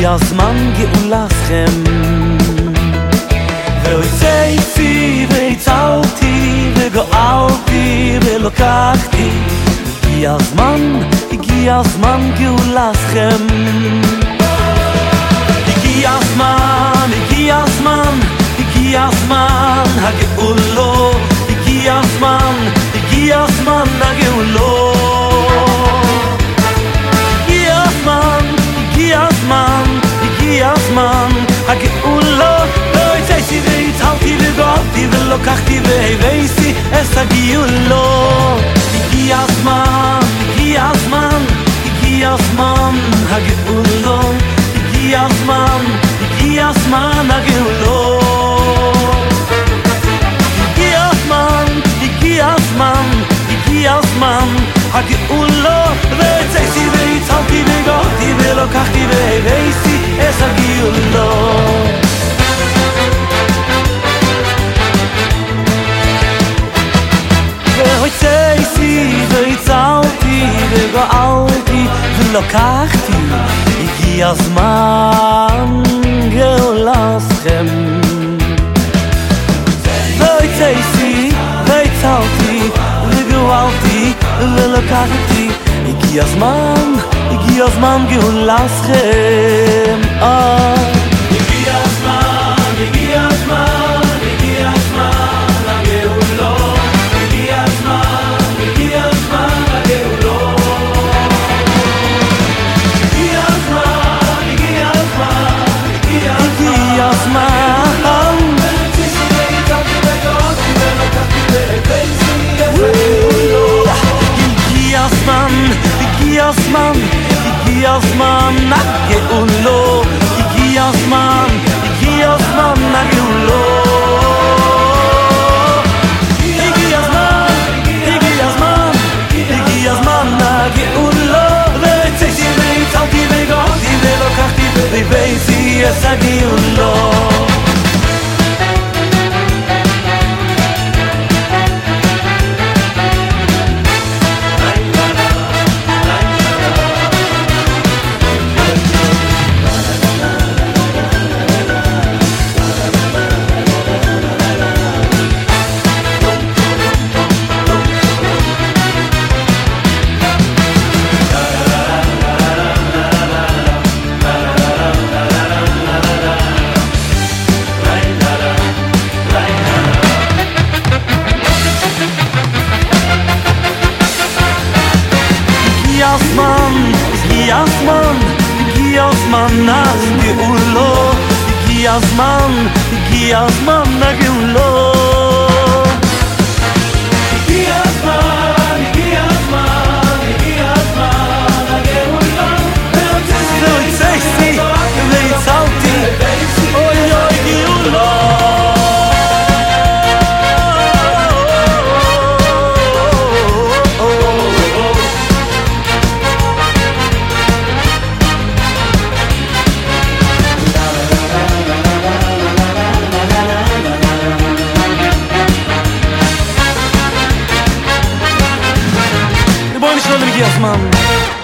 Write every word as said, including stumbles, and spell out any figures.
הגיע הזמן גאולתכם. והוצאתי והצלתי וגאלתי ולקחתי, הגיע הזמן, הגיע הזמן גאולתכם. הגיע הזמן, הגיע הזמן, הגיע הזמן הגאולו, הגיע הזמן, הגיע הזמן הגאולו. הגיע הזמן, הגיע הזמן, הגיע הזמן הגאולו. והוצאתי והצלתי וגאלתי ולקחתי והבאתי את הגאולו. הגיע הזמן, הגיע הזמן, הגיע הזמן הגאולו. הגיע הזמן, הגיע הזמן הגאולו. הגיע הזמן, הגיע הזמן, הגיע הזמן הגאולו. והוצאתי והצלתי וגאלתי ולקחתי והבאתי את הגאולו. והוצאתי והצלתי וגאלתי ולקחתי, הגיע הזמן גאולתכם. והוצאתי והצלתי וגאלתי ולקחתי, הגיע הזמן, הגיע הזמן גאולתכם. הגיע הזמן, הגיע הזמן, הגיע הזמן הגאולו. הגיע הזמן, הגיע הזמן הגאולו. הגיע הזמן, הגיע הזמן, הגיע הזמן. הגיע הזמן, הגיע הזמן, הגיע הזמן הגאולו. הגיע הזמן, הגיע הזמן הגאולו. הגיע הזמן, הגיע הזמן, הגיע הזמן הגאולו. והוצאתי והצלתי וגאלתי ולקחתי והבאתי את הגאולו. הגיע הזמן, הגיע הזמן, הגיע הזמן הגאולו. הגיע הזמן, הגיע הזמן הגאולו. הגיע הזמן, הגיע הזמן, הגיע הזמן הגאולו. והוצאתי והצלתי, אוי אוי גאולו. בואו נשמע, הגיע הזמן.